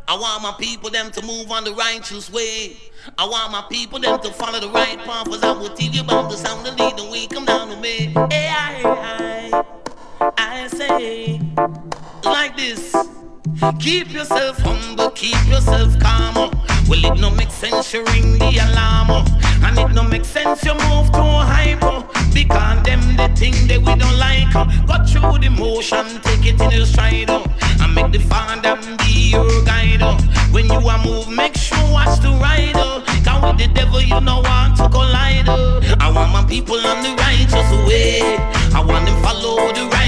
I want my people them to move on the righteous way. I want my people them to follow the right path. Cause I will tell you about the sound of lead and we come down to me. Hey, I say like this. Keep yourself humble, keep yourself calm. Well, it no make sense you ring the alarm. And it no make sense you move too hyper. Because them the thing that we don't like. Go through the motion, take it in your stride. And make the father be your guide. When you a move, make sure watch the rider. Cause with the devil you don't want to collide. I want my people on the righteous way. I want them follow the right.